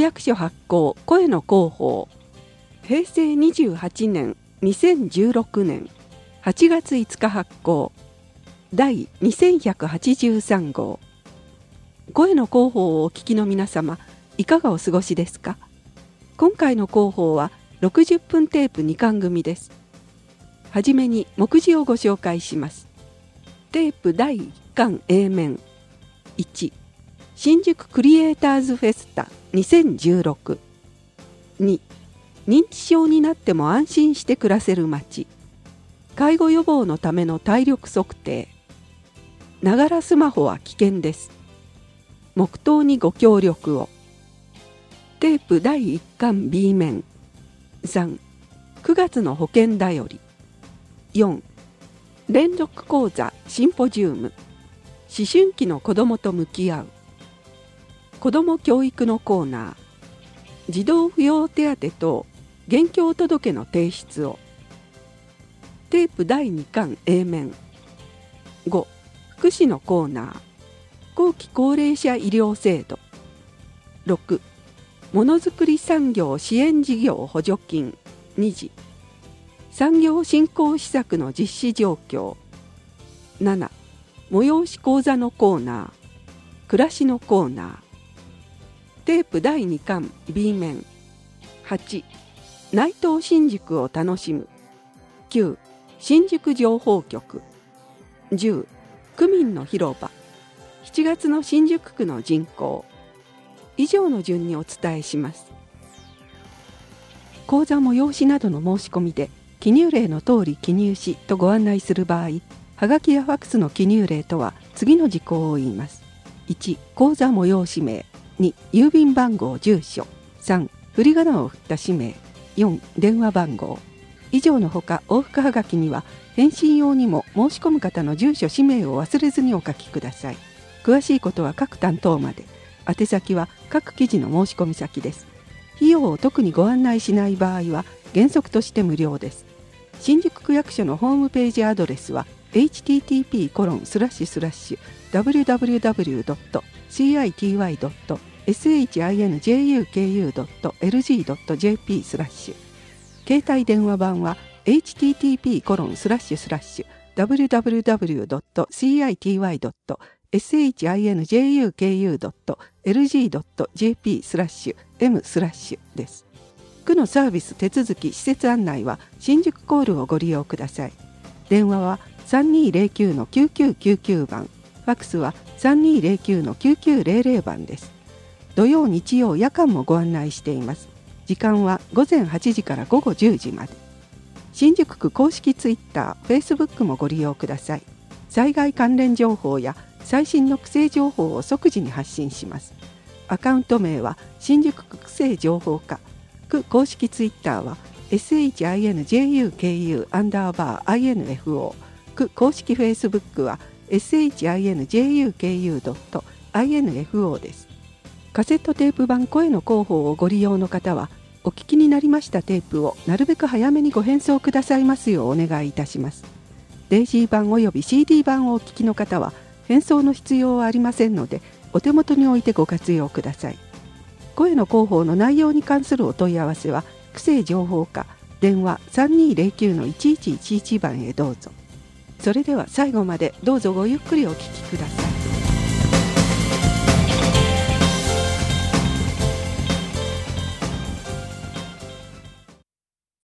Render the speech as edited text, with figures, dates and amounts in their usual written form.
約書発行声の広報、平成28年2016年8月5日発行第2183号。声の広報をお聞きの皆様、いかがお過ごしですか？今回の広報は60分テープ2巻組です。はじめに目次をご紹介します。テープ第1巻 A 面。1、新宿クリエイターズフェスタ2016。2、認知症になっても安心して暮らせる街。介護予防のための体力測定。ながらスマホは危険です。黙祷にご協力を。テープ第1巻 B 面。3、9月の保険だより。4、連続講座シンポジウム。思春期の子どもと向き合う。子ども教育のコーナー。児童扶養手当等現況届の提出を。テープ第2巻 A 面。5、福祉のコーナー。後期高齢者医療制度。6、ものづくり産業支援事業補助金2次。産業振興施策の実施状況。7、催し講座のコーナー。暮らしのコーナー。テープ第2巻 B 面。8、内藤新宿を楽しむ。9、新宿情報局。10、区民の広場。7月の新宿区の人口。以上の順にお伝えします。講座催しなどの申し込みで記入例の通り記入しとご案内する場合、はがきやファックスの記入例とは次の事項を言います。1、講座催し名。2、郵便番号住所。3、振り仮名を振った氏名。4、電話番号。以上のほか往復はがきには返信用にも申し込む方の住所氏名を忘れずにお書きください。詳しいことは各担当まで。宛先は各記事の申し込み先です。費用を特にご案内しない場合は原則として無料です。新宿区役所のホームページアドレスは http://www.city.shinjuku.lg.jp/。携帯電話番は http://www.city.shinjuku.lg.jp/m/ です。区のサービス手続き施設案内は新宿コールをご利用ください。電話は 3209-9999 番、ファックスは 3209-9900 番です。土曜日曜夜間もご案内しています。時間は午前8時から午後10時まで。新宿区公式ツイッター、フェイスブックもご利用ください。災害関連情報や最新の区政情報を即時に発信します。アカウント名は新宿区区政情報課。区公式ツイッターは SHINJUKU_INFO。区公式フェイスブックは SHINJUKU.INFO です。カセットテープ版声の広報をご利用の方は、お聞きになりましたテープをなるべく早めにご返送くださいますようお願いいたします。デイジー版および CD 版をお聞きの方は、返送の必要はありませんので、お手元に置いてご活用ください。声の広報の内容に関するお問い合わせは、区政情報課、電話 3209-1111 番へどうぞ。それでは最後までどうぞごゆっくりお聞きください。